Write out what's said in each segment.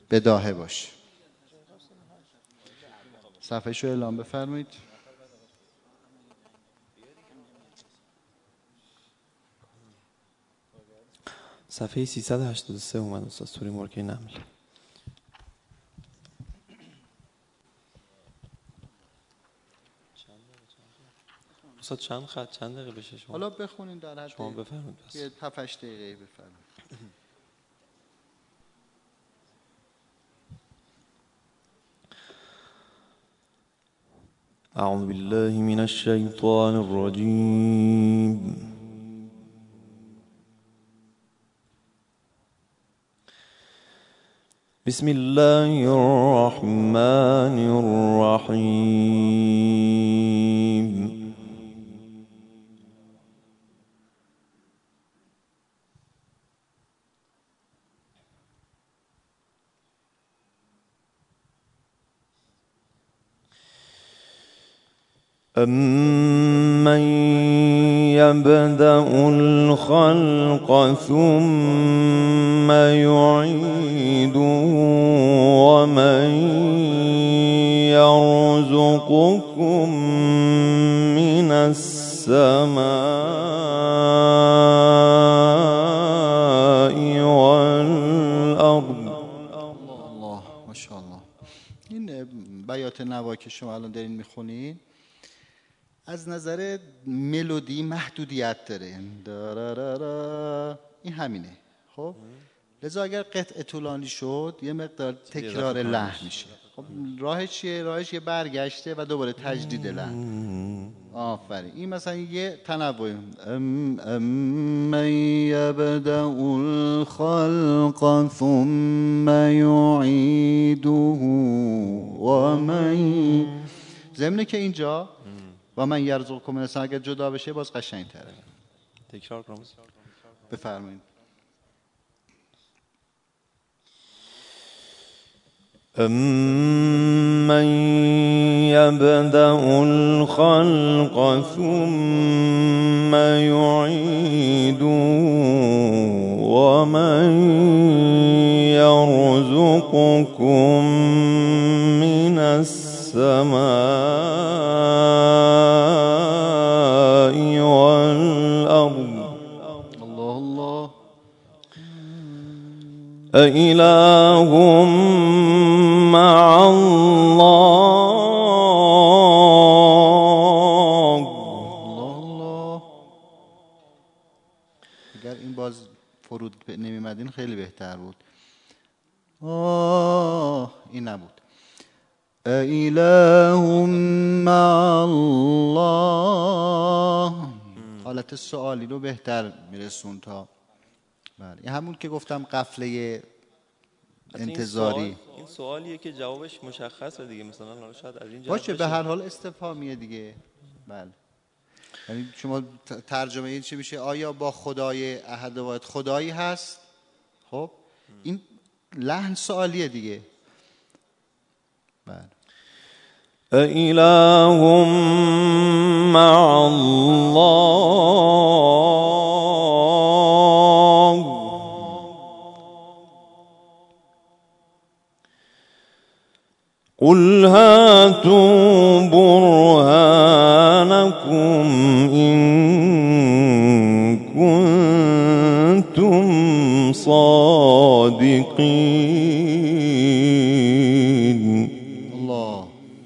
بداهه باشه. صفحه شو اعلام بفرمایید. صفحه 383 اومد استاد، سوره ملکه نمل. استاد چند خط، چند دقیقه بشه شما؟ حالا بخونین در حد شما بفرمایید. بس یه 7-8 دقیقه بفرمایید. اعوذ بالله من الشیطان الرجیم. بسم الله الرحمن الرحیم. أَمَّنْ يَبْدَأُ الْخَلْقَ ثُمَّ يُعِيدُهُ وَمَنْ يَرْزُقُكُم مِّنَ السَّمَاءِ وَالْأَرْضِ. الله ماشاءالله. این بیات نوا که شما الان دارین میخونین از نظر ملودی محدودیت داره. این همینه. خب لذا اگر قطعه طولانی شد یه مقدار تکرار لحن میشه. خب راهش چیه؟ راهش یه برگشته و دوباره تجدید لحن. آفرین. این مثلا یه تنوع من یبدأ الخلق ثم یعیده و من، ضمن که اینجا و من یرزقکم من السماء اگر جدا بشه باز قشنگ‌تره. تکرار کنم بفرمایید. أَمَّنْ يَبْدَأُ الْخَلْقَ ثُمَّ يُعِيدُهُ وَمَنْ يَرْزُقُكُم مِّنَ السَّمَاءِ وَالْأَرْضِ. الله الله. أَإِلَٰهٌ مع الله. الله. اگر این باز فرود نمی‌مدین خیلی بهتر بود. این نبود. اله مع الله. حالت سوالی رو بهتر میرسون تا بله. این همون که گفتم قفله انتظاری. این سوالیه که جوابش مشخصه دیگه، مثلا حالا شاید از این باشه به هر حال استفهامیه دیگه. بله. یعنی شما ترجمه این چی میشه؟ آیا با خدای احد و واحد خدایی هست؟ خب این لحن سوالیه دیگه. بله. أإله مع الله. قل هاتوا برهانكم إن كنتم صادقين. الله.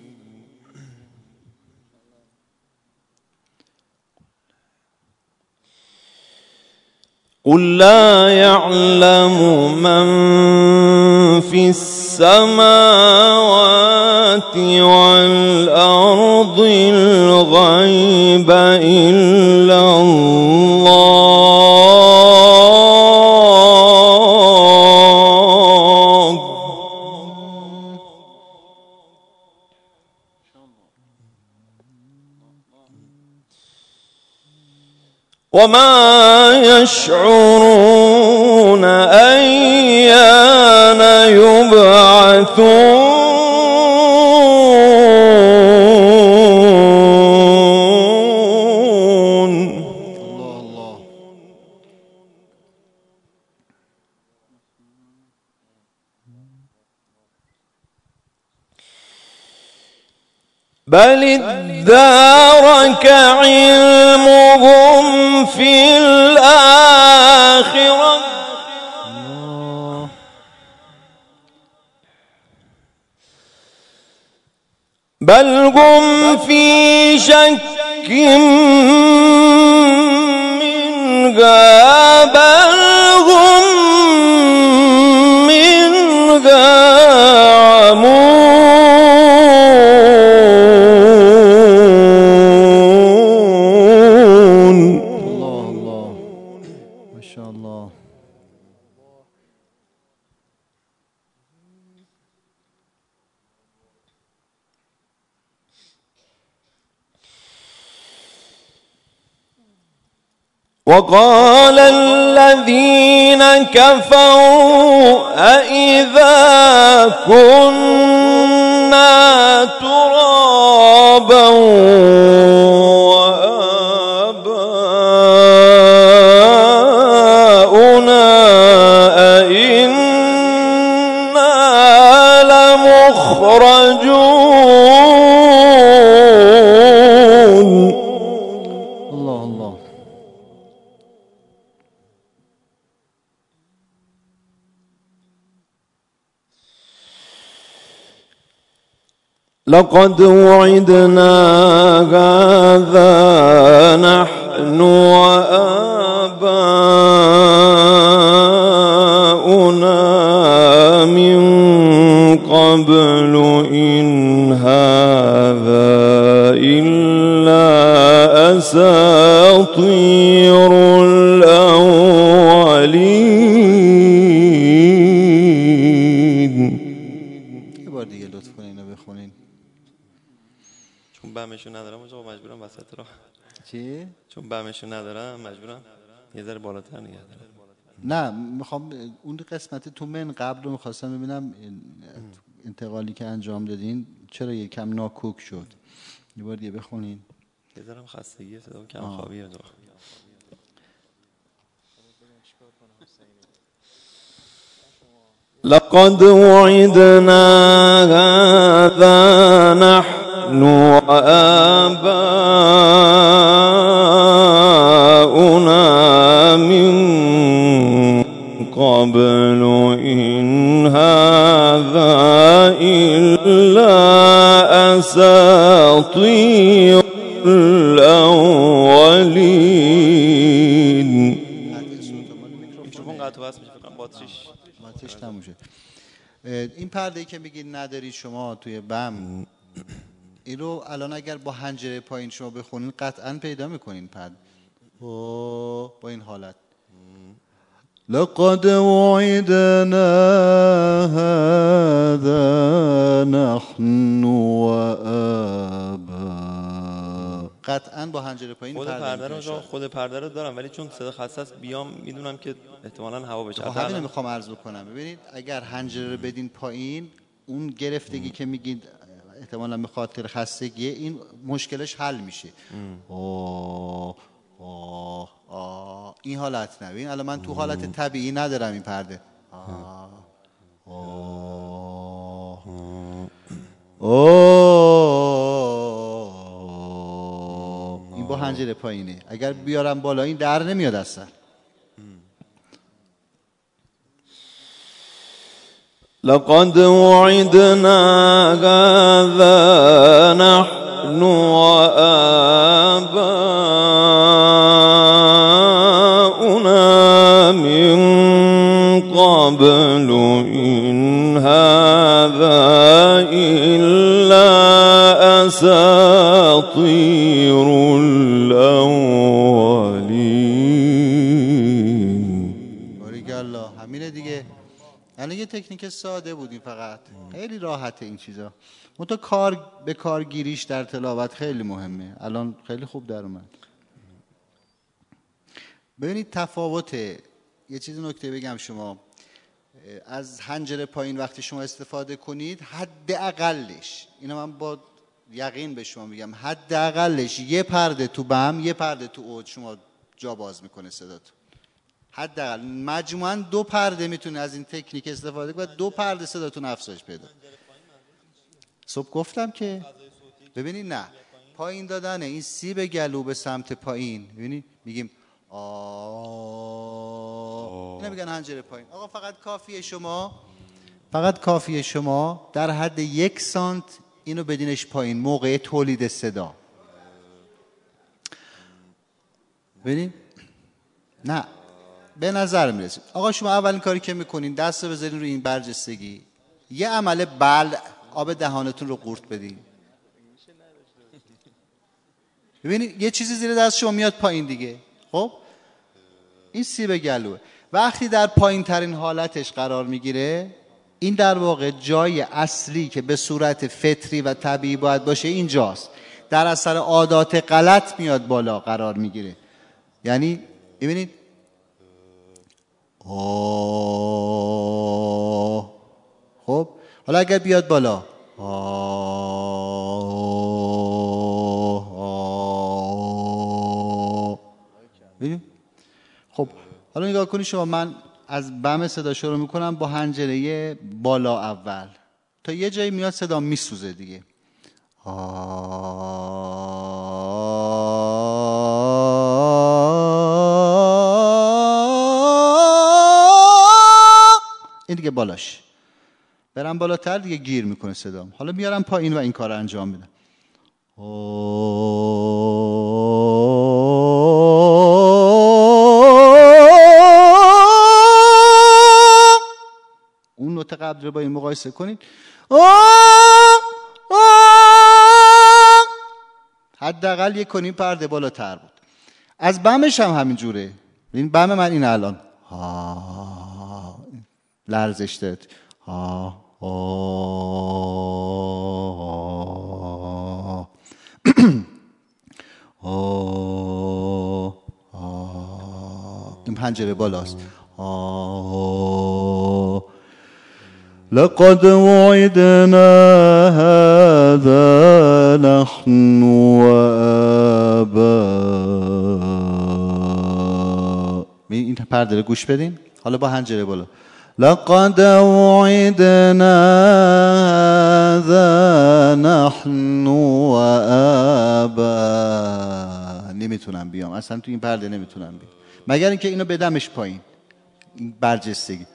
قل لا يعلم من في السماوات والأرض الغيب إلا الله. وما يشعرون أيان يبعثون. الله الله. بل ادارك علمهم في الآخرة بل هم في شك منها بل هم منها عمون. الله الله ما شاء الله. وقال الذين كفروا أإذا كنا ترابا وآباؤنا أإنا لمخرجون. الله الله. لقد وعدنا هذا نحن وآباؤنا من قبل إن هذا إلا أساطير الأولين. یه بار دیگه لطف کنین اینو بخونین. چون بهمشون ندارم مجبورم وسط راه. چی؟ چون بهمشون ندارم مجبورم یه ذره بالاتر نگه دارم. نه میخوام اون قسمت تو من قبل رو میخواستم ببینم انتقالی که انجام دادین چرا یکم ناکوک شد. یه بار دیگه بخونین. یه ذره خستگی صدا کم خوابیه. لقد وعدنا هذا نحن وآباؤنا من قبل إن هذا إلا أساطير الأولين. میکروفون قطع وصل میشه فکر کنم باتریش نموشه. این پرده‌ای که میگید نداری شما توی بم، این رو الان اگر با حنجره پایین شما بخونین قطعا پیدا میکنین پرده با این حالت. لقد وعدنا هذا نحن وآباؤنا. قطعا با حنجره پایین خود پرده رو دارم ولی چون صدا خسته است بیام میدونم که احتمالاً هوا بشه. همین میخوام عرض بکنم. ببینید اگر حنجره رو بدین پایین اون گرفتگی که میگید احتمالاً به خاطر خستگی این مشکلش حل میشه. این حالت نبین. الان من تو حالت طبیعی ندارم این پرده. این با حنجره پایینه. اگر بیارم بالا این در نمیاد اصلا. لقد وعدنا هذا نحن وآباؤنا من قبل إن هذا إلا أساطير الأولين. بارک الله. همینه دیگه. الان یه تکنیک ساده بود این، فقط خیلی راحته این چیزا. منتها کار به کارگیریش در تلاوت خیلی مهمه. الان خیلی خوب در اومد. ببینید تفاوت یه چیز نکته بگم شما از حنجره پایین وقتی شما استفاده کنید حداقلش، اینو من با یقین به شما میگم، حداقلش یه پرده تو بم یه پرده تو اوج شما جا باز میکنه صداتون. حداقل مجموعاً 2 پرده میتونه از این تکنیک استفاده کنه و 2 پرده صداتون افزایش پیدا. صبح گفتم که ببینید نه، پایین دادن این سیب گلو به سمت پایین، ببینید میگیم اینا میگن حنجره پایین. آقا فقط کافیه شما در حد 1 سانت اینو بدینش پایین موقع تولید صدا. ببینید نه به نظر میرسید. آقا شما اولین کاری که میکنین دست رو بذارین روی این برجستگی، یه عمل آب دهانتون رو قورت بدین. ببینید یه چیزی زیر دست شما میاد پایین دیگه. خب این سیب گلوه. وقتی در پایین ترین حالتش قرار میگیره، این در واقع جای اصلی که به صورت فطری و طبیعی باید باشه اینجاست. در اثر عادات غلط میاد بالا قرار میگیره. یعنی ببینید خب حالا اگر بیاد بالا ببینید. خب حالا نگاه کنید شما، من از بم صدا شروع میکنم با حنجره بالا اول تا یه جایی میاد صدا میسوزه دیگه. این دیگه بالاش برم بالاتر دیگه گیر میکنه صدام. حالا میارم پایین و این کار انجام میدم. اون نوت قبل رو با این مقایسه کنید، حداقل 1.5 پرده بالاتر بود. از بمش هم همین جوره. این بم من این الان لرزش داد. این پنجره بالاست. لقد وعدنا هذا نحن وآباؤنا. این پرده رو گوش بدین. حالا با حنجره بالا. لقد وعدنا هذا نحن وآباؤنا. نمیتونم بیام اصلا تو این پرده نمیتونم بیام مگر اینکه اینو بدمش پایین. این برجستگی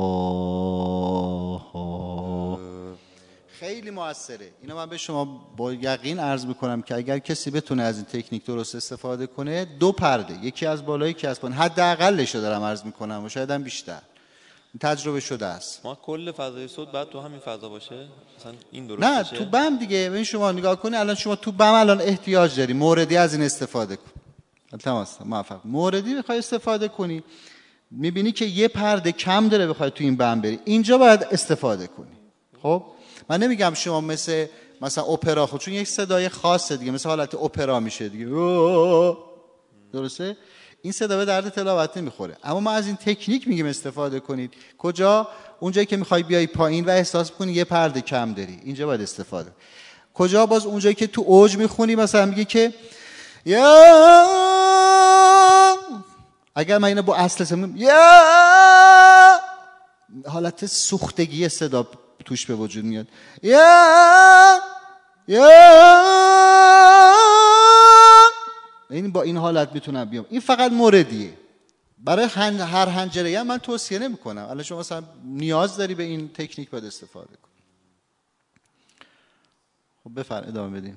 خیلی موثره. اینو من به شما با یقین عرض میکنم که اگر کسی بتونه از این تکنیک درست استفاده کنه، 2 پرده، یکی از بالا یکی از پایین، حداقلش رو دارم عرض میکنم و شاید هم بیشتر، تجربه شده است. ما کل فضای صوت بعد تو همین فضا باشه مثلا این درست نه بشه؟ تو بم دیگه. ببین شما نگاه کنی الان شما تو بم الان احتیاج داری موردی از این استفاده کن. تمام موفق. موردی بخوای استفاده کنی میبینی که یه پرده کم داره بخوای تو این بم بری، اینجا باید استفاده کنی. خب من نمیگم شما مثلا اپرا، خود چون یک صدای خاصه دیگه، مثل حالت اپرا میشه دیگه، درسته؟ این صدا به درد تلاوت نمیخوره. اما ما از این تکنیک میگیم استفاده کنید. کجا؟ اونجایی که میخوای بیای پایین و احساس کنی یه پرده کم داری، اینجا باید استفاده. کجا؟ باز اونجایی که تو اوج میخونی مثلا میگی که یا، اگر من اینو با اصل سمیم یا، حالت سوختگی صدا توش به وجود میاد. یا این با این حالت میتونم بیام. این فقط موردیه. برای هر حنجره هم من توصیه نمی کنم. الان شما مثلا نیاز داری به این تکنیک باید استفاده کن. خب بفرمایید ادامه بدین.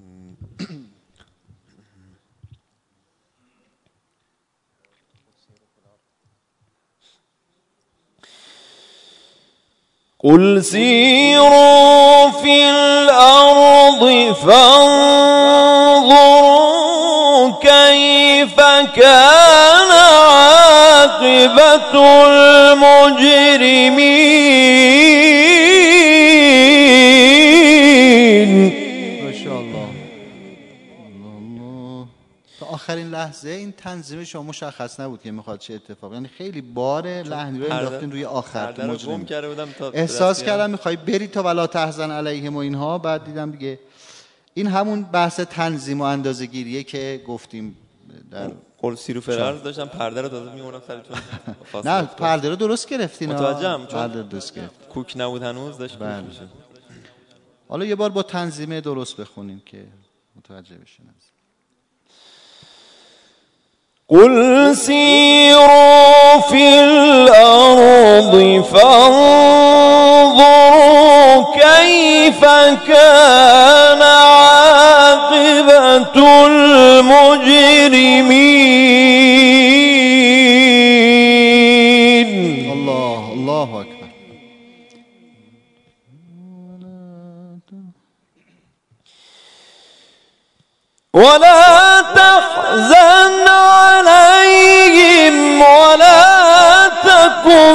قل سيروا في الأرض فانظروا كيف كان عاقبة المجرمين. ماشاءالله. تا آخرین لحظه این تنظیم شما مشخص نبود که میخواد چه اتفاقی، یعنی خیلی بار لحنی رو انداختین روی آخر تو مجرم. احساس کردم میخوای بری تا ولا تحزن علیهم و اینها، بعد دیدم دیگه این همون بحث تنظیم و اندازه‌گیریه که گفتیم در قل سیرو فرارز داشتم پرده رو داده میمونم سرتون. نه پرده رو درست گرفتین. متوجهم پرده درست گرفت. کوک نبود هنوز داشت بله. میشه. حالا یه بار با تنظیمه درست بخونیم که متوجه بشین. قل سیروا فی الارض فانظروا کیف کان عاقبة المجرمین. الله اکبر. ولا تحزن عليهم ولا تكن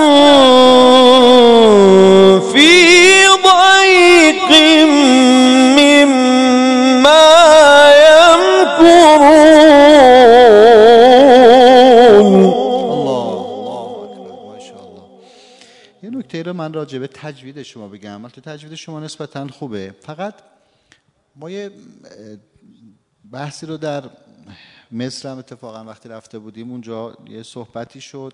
في ضيق مما يمكرون. الله اکبر. ماشاءالله. یه نکته رو من راجع به تجوید شما بگم. البته تجوید شما نسبتاً خوبه، فقط ما یه بحثی رو در مصر هم اتفاقا وقتی رفته بودیم اونجا یه صحبتی شد.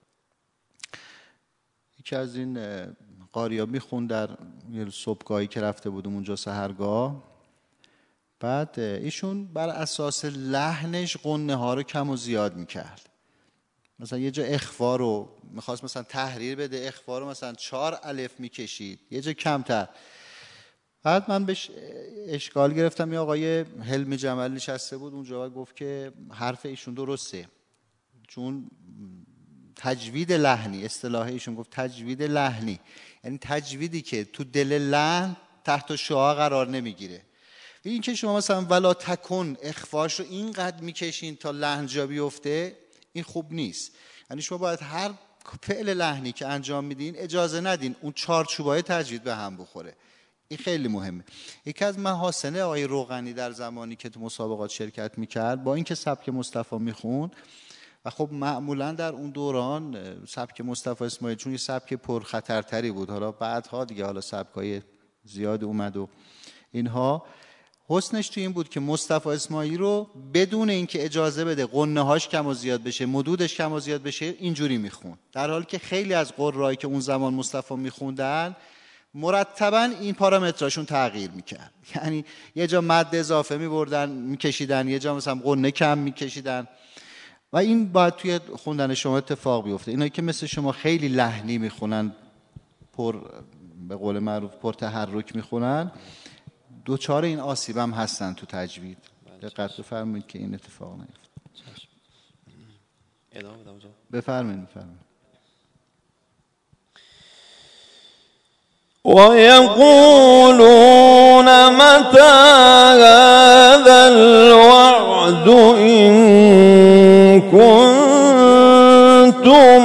یکی از این قاریا میخوند در یه صبحگاهی که رفته بودیم اونجا، سحرگاه. بعد ایشون بر اساس لحنش غنه ها رو کم و زیاد میکرد. مثلا یه جا اخفا رو میخواست مثلا تحریر بده، اخفا رو مثلا 4 الف میکشید، یه جا کمتر. بعد من بهش اشکال گرفتم. یه آقای حلمی جمل نشسته بود اونجا و گفت که حرف ایشون درسته، چون تجوید لحنی، اصطلاح ایشون گفت تجوید لحنی، یعنی تجویدی که تو دل لحن تحت شعاع قرار نمیگیره. این که شما مثلا ولا تکن اخفاش رو اینقدر میکشین تا لحن جا بیفته، این خوب نیست. یعنی شما باید هر فعل لحنی که انجام میدین اجازه ندین اون چارچوبای تجوید به هم بخوره. این خیلی مهمه. یکی از محاسن آقای روغنی در زمانی که تو مسابقات شرکت میکرد، با اینکه سبک مصطفی میخوند و خب معمولا در اون دوران سبک مصطفی اسماعیل چون یه سبک پرخطرتری بود، حالا بعدها دیگه حالا سبکای زیاد اومد و اینها، حسنش تو این بود که مصطفی اسماعیلی رو بدون اینکه اجازه بده غنه هاش کم و زیاد بشه، مدودش کم و زیاد بشه، اینجوری میخوند. در حالی که خیلی از قرایی که اون زمان مصطفی میخوندن مرتبا این پارامتراشون تغییر میکرد. یعنی یه جا مد اضافه میبردن میکشیدن، یه جا مثلا غنه کم میکشیدن و این باید توی خوندن شما اتفاق بیفته. اینایی که مثل شما خیلی لحنی میخونن، به قول معروف پر تحرک میخونن، دوچار این آسیب هم هستن تو تجوید. دقت بفرمایید که این اتفاق نیفته. بفرمایید. وَيَقُولُونَ مَتَى هَذَا الْوَعْدُ إِن كُنتُمْ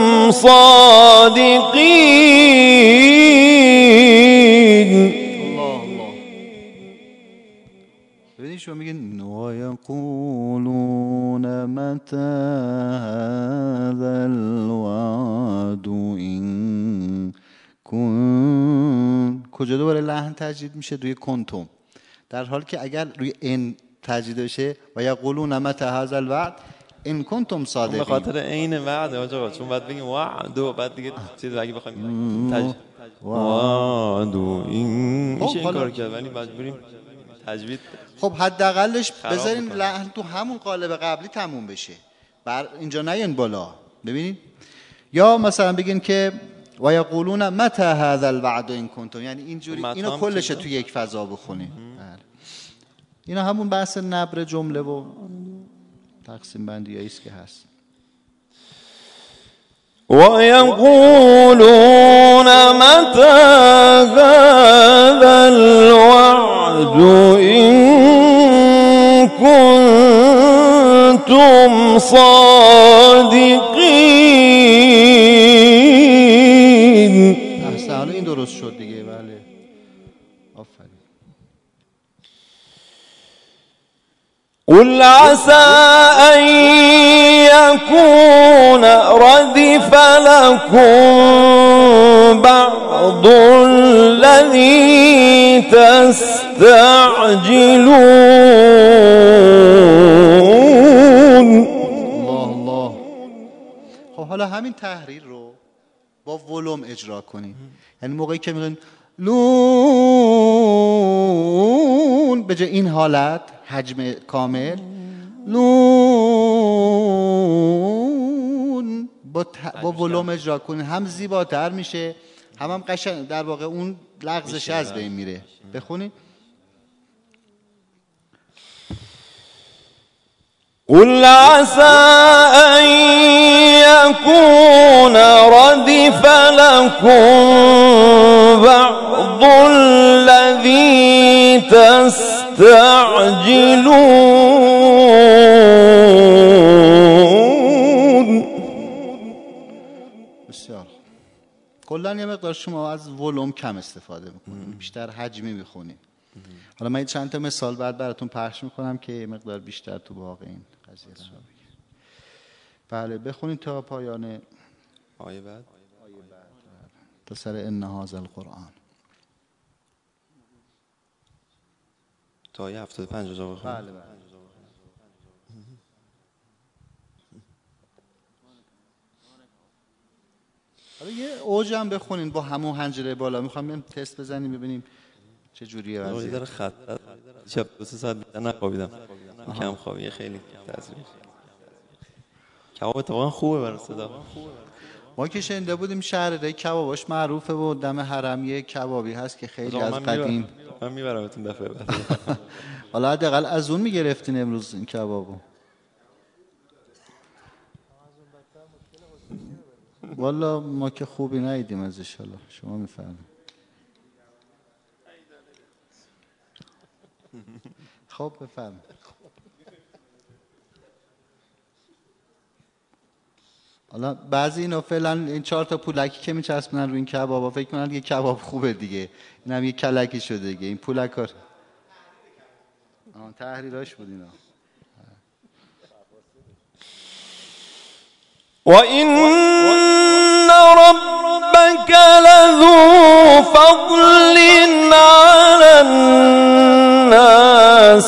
صَادِقِينَ. الله. ببینید شما میگین وَيَقُولُونَ مَتَى هَذَا الْوَعْدُ إِن کجا دوباره لحن تجدید میشه؟ روی کنتم. در حالی که اگر روی ان تجدید بشه و یقولون متى هذا الوعد ان کنتم صادقین، به خاطر عین وعد آقا، چون بعد بگیم وعد و بعد دیگه چیز اگه بخوایم وعد این میشه این کار کرد، ولی مجبوریم تجوید. خب حداقلش بذارین لحن تو همون قالب قبلی تموم بشه، بر اینجا نیان بالا. ببینید، یا مثلا بگین که و یقولون متى هذا الوعد ان کنتم، یعنی اینجوری اینو کلش تو یک فضا بخونید. اینا همون بحث نبر جمله و تقسیم بندی است که هست. و یقولون متى هذا الوعد ان کنتم صادقین. احسن، این درست شد دیگه. بله، آفرین. قل عسى أن يكون ردف لكم بعض الذي تستعجلون. الله. خب حالا همین تحریر رو با ولوم اجرا کنیم. یعنی موقعی که میگن لون به جای این حالت حجم کامل نون با ولوم اجرا کنین، هم زیباتر میشه، هم قشنگ، در واقع اون لغزش از بین میره. بخونین. قل عسى أن يكون ردف لكم بعض الذي تستعجلون. بسیار. کلاً یه مقدار شما از ولوم کم استفاده میکنید، بیشتر حجمی میخونید. حالا من چند تا مثال بعد براتون پخش میکنم که یه مقدار بیشتر تو واقع این قضیه رو بگید. بله بخونید تا پایان آیه بعد تا سر ان هذا القرآن تا آیه 75 اجازه بخونید. بله بله. حالا یه اوج هم بخونین با همون حنجره بالا. میخوام تست بزنیم ببینیم چه جوریه وضعیت. داره خط شب 2 ساعت نخوابیدم، کم خوابی خیلی تاثیر. کباب اتفاقا خوبه برای صدا. ما که شنیده بودیم شهر کباباش معروفه و دم حرم یه کبابی هست که خیلی از قدیم. من میبرمتون دفعه بعد. حالا حداقل از اون میگرفتین امروز این کبابو. والا ما که خوبی ندیدیم ازش. حالا شما میفرمایید. خب بفرمایید. حالا بعضی اینا فعلا این 4 تا پولکی که میچسبونن روی این کبابا فکر کنن یه کباب خوبه دیگه، اینم یه کلکی شده دیگه این پولکا. تحریراش بود اینا. وَإِنَّ رَبَّكَ لَذُو فَضْلٍ عَلَى النَّاسِ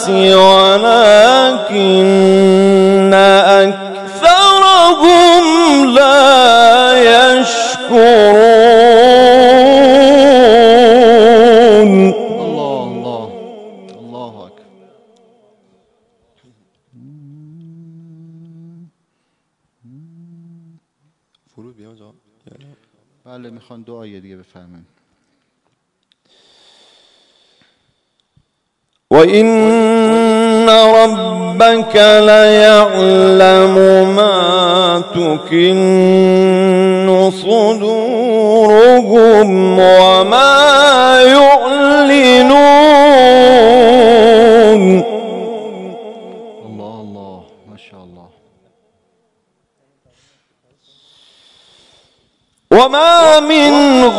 وَلَكِنَّ أَكْثَرَهُمْ لَا يَشْكُرُونَ. الله أكبر. فرود بیا جا. بله میخوان 2 آیه دیگه بفرمایید. وَإِنَّ رَبَّكَ لَيَعْلَمُ مَا تُكِنُّ صُدُورُهُمْ وَمَا يُعْلِنُونَ. الله ما شاء الله. وَمَا مِنْ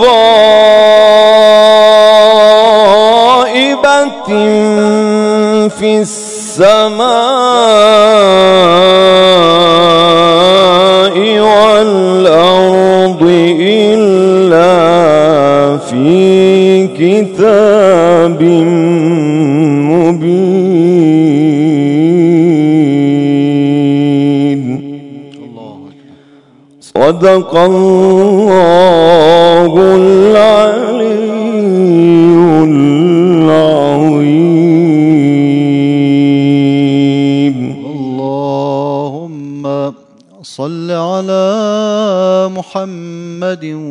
غَائِبَةٍ فِي السَّمَاءِ وَالْأَرْضِ إِلَّا فِي كِتَابٍ مُبِينٍ. صدق الله العلي العظيم. اللهم صل على محمد